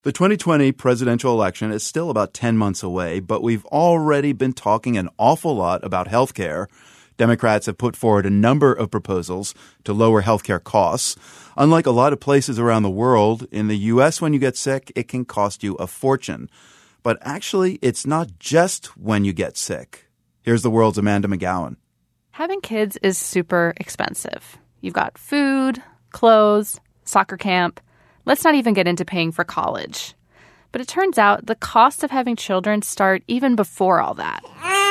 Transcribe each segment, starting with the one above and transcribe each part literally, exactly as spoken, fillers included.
The twenty twenty presidential election is still about ten months away, but we've already been talking an awful lot about health care. Democrats have put forward a number of proposals to lower healthcare costs. Unlike a lot of places around the world, in the U S, when you get sick, it can cost you a fortune. But actually, it's not just when you get sick. Here's the world's Amanda McGowan. Having kids is super expensive. You've got food, clothes, soccer camp. Let's not even get into paying for college. But it turns out the cost of having children start even before all that.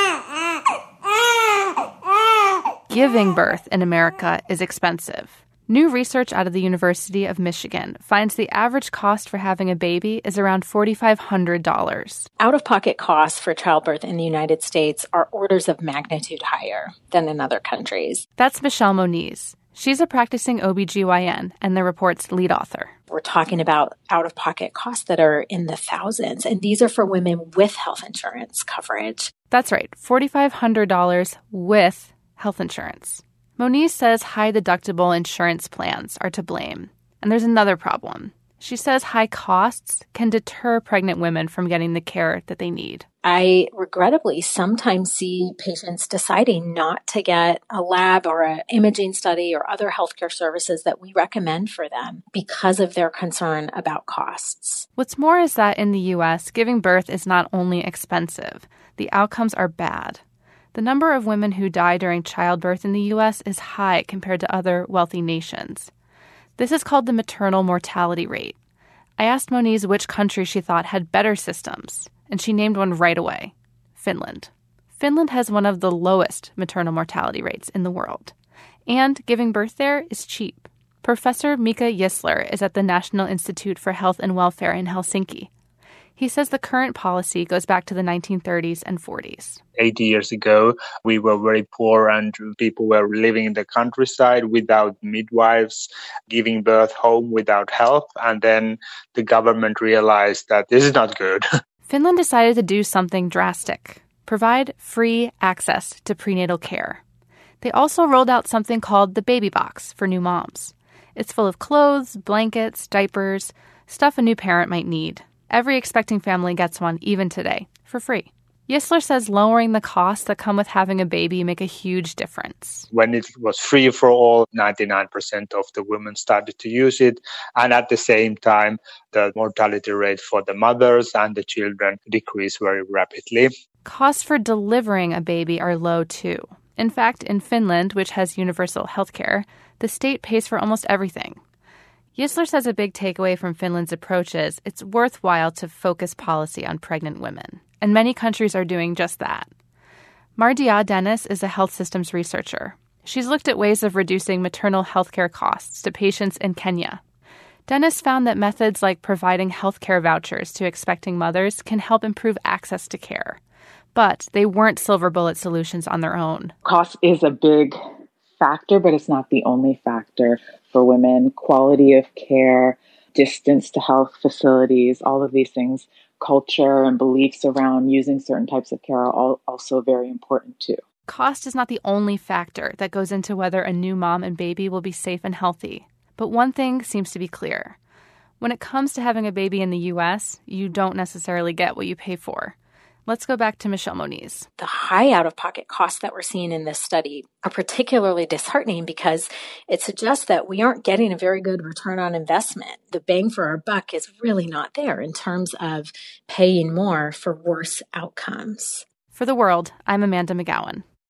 Giving birth in America is expensive. New research out of the University of Michigan finds the average cost for having a baby is around four thousand five hundred dollars. Out-of-pocket costs for childbirth in the United States are orders of magnitude higher than in other countries. That's Michelle Moniz. She's a practicing O B G Y N and the report's lead author. We're talking about out-of-pocket costs that are in the thousands, and these are for women with health insurance coverage. That's right, four thousand five hundred dollars with health insurance. Moniz says high-deductible insurance plans are to blame. And there's another problem. She says high costs can deter pregnant women from getting the care that they need. I regrettably sometimes see patients deciding not to get a lab or an imaging study or other healthcare services that we recommend for them because of their concern about costs. What's more is that in the U S, giving birth is not only expensive, the outcomes are bad. The number of women who die during childbirth in the U S is high compared to other wealthy nations. This is called the maternal mortality rate. I asked Moniz which country she thought had better systems, and she named one right away, Finland. Finland has one of the lowest maternal mortality rates in the world. And giving birth there is cheap. Professor Mika Gisler is at the National Institute for Health and Welfare in Helsinki. He says the current policy goes back to the nineteen thirties and forties. eighty years ago, we were very poor and people were living in the countryside without midwives, giving birth home without help. And then the government realized that this is not good. Finland decided to do something drastic, provide free access to prenatal care. They also rolled out something called the Baby Box for new moms. It's full of clothes, blankets, diapers, stuff a new parent might need. Every expecting family gets one, even today, for free. Gisler says lowering the costs that come with having a baby make a huge difference. When it was free for all, ninety-nine percent of the women started to use it. And at the same time, the mortality rate for the mothers and the children decreased very rapidly. Costs for delivering a baby are low, too. In fact, in Finland, which has universal health care, the state pays for almost everything. Gisler says a big takeaway from Finland's approach is it's worthwhile to focus policy on pregnant women. And many countries are doing just that. Mardia Dennis is a health systems researcher. She's looked at ways of reducing maternal health care costs to patients in Kenya. Dennis found that methods like providing health care vouchers to expecting mothers can help improve access to care. But they weren't silver bullet solutions on their own. Cost is a big factor, but it's not the only factor for women. Quality of care, distance to health facilities, all of these things, culture and beliefs around using certain types of care are all also very important too. Cost is not the only factor that goes into whether a new mom and baby will be safe and healthy. But one thing seems to be clear. When it comes to having a baby in the U S, you don't necessarily get what you pay for. Let's go back to Michelle Moniz. The high out-of-pocket costs that we're seeing in this study are particularly disheartening because it suggests that we aren't getting a very good return on investment. The bang for our buck is really not there in terms of paying more for worse outcomes. For The World, I'm Amanda McGowan.